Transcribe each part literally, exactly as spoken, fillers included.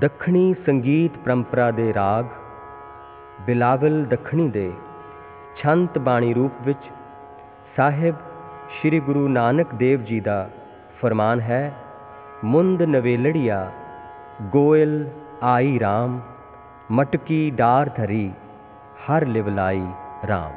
दखणी संगीत परंपरा दे राग बिलावल दखणी दे छंत बाणी रूप विच साहिब श्री गुरु नानक देव जी का फरमान है। मुंद नवेलड़िया गोयल आई राम, मटकी डार धरी हर लिवलाई राम।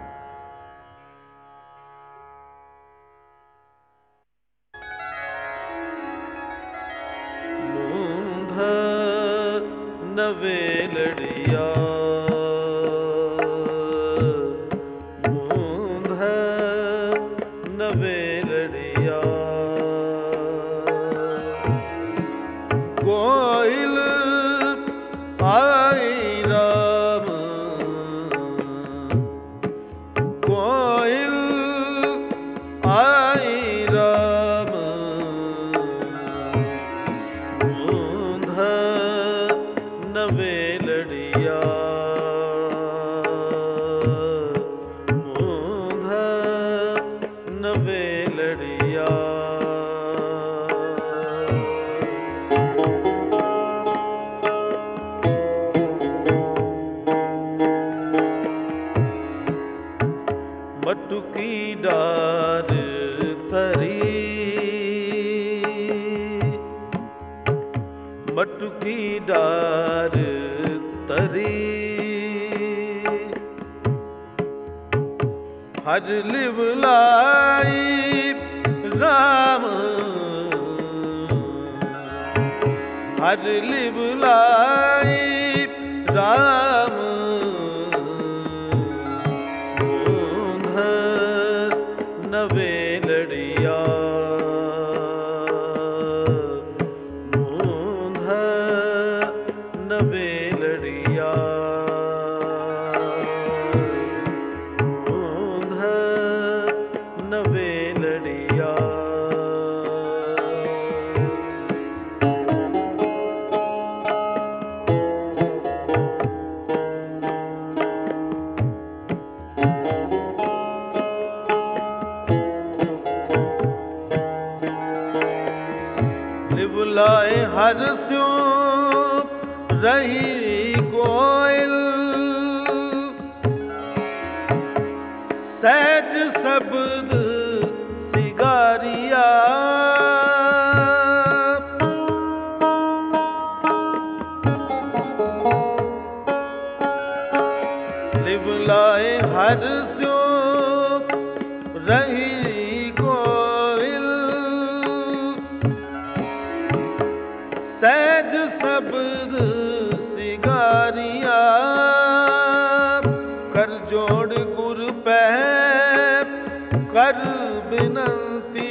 नवेलड़िया मूंद नवेलड़िया कोयल आई राम, कोयल आई राम मूंद नवेलड़िया मूंद नवेलड़िया। मटकी डार धरी, मटकी डार तरी हर लिवलाई राम, हर लिवलाई राम मूंद नवेलड़िया मूंद नवेलड़िया मूंद नवेलड़िया। लिवलाए हर स्यों रही कोयल, सहज शब्द सिगारिया लिवलाए हर स्यों रही कोयल, सहज शब्द सिगारिया कर जोड़ गुर पह कर बिनती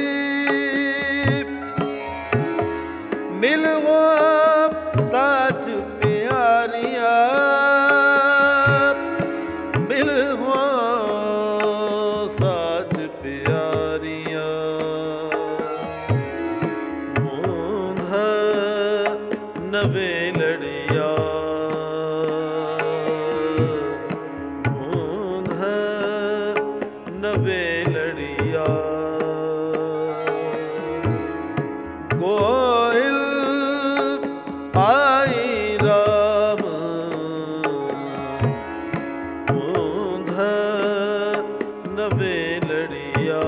मिलवो साच प्यारिया मिलवो साच प्यारिया मूंद नवेलड़िया मूंद नवेलड़िया। कोयल आई राम, मूंद नवेलड़िया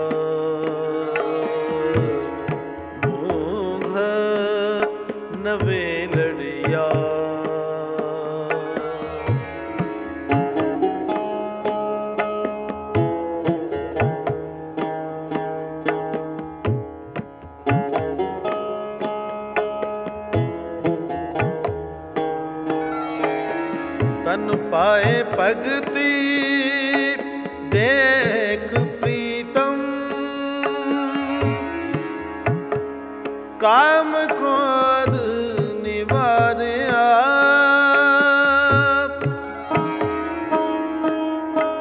मूंद नवेलड़िया। तन पाए भगति देख प्रीतम, काम क्रोध निवारया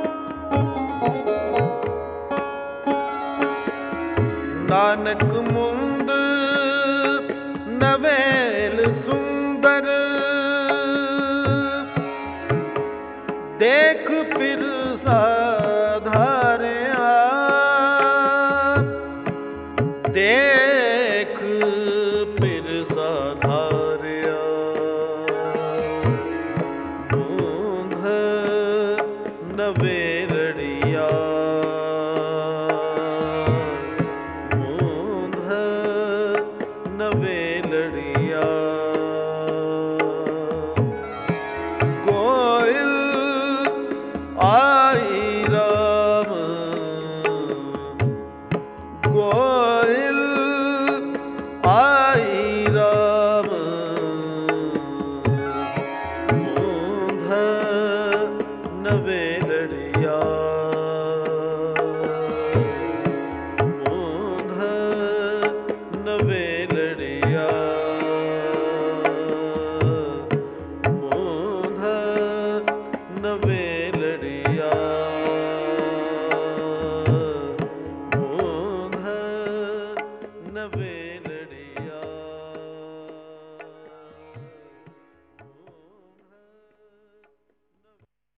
नानक मो